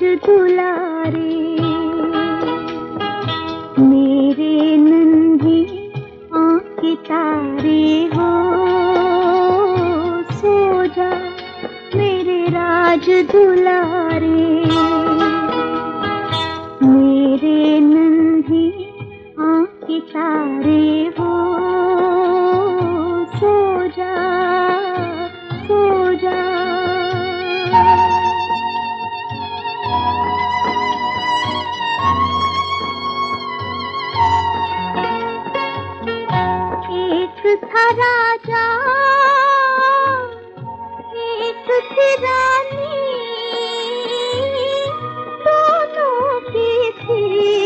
दुलारे, मेरे नन्हे आँखें तारे हो, सो जा मेरे राज दुलारे, मेरे नन्हे आँखें तारे हो, सो जा सो जा। एक था राजा, एक थी रानी, दोनों की थी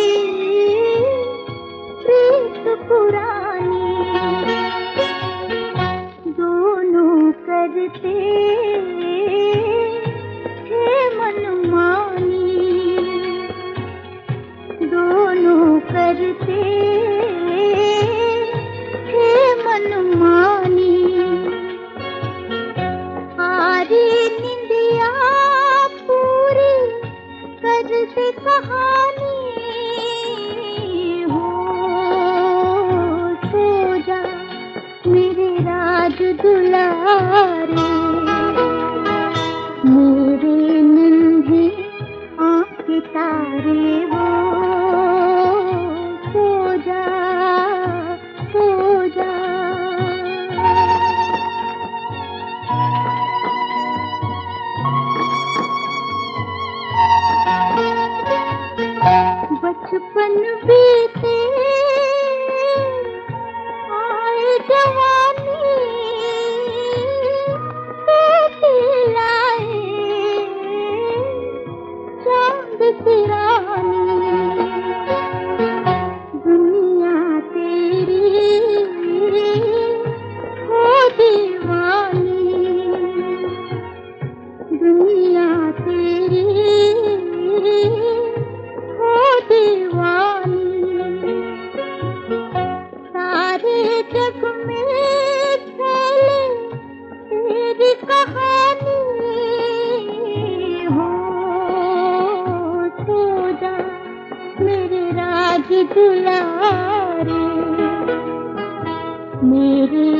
प्रीत पुरानी, दोनों करते थे मनमानी, दोनों करते मनमानी, आरी निंदिया पूरी करते कहानी हो, सो जा मेरे राज दुलारे, मेरे नन्हे आँखें तारे हो, सो जा सो जा। बचपन बीते आए जवानी, बेटे लाए चांद की रानी, दुनिया तेरी हो दीवानी, दुनिया तेरी हो दीवानी, सारे जग में फैले तेरी कहानी हो, सो जा मेरे राज दुलारे, मेरे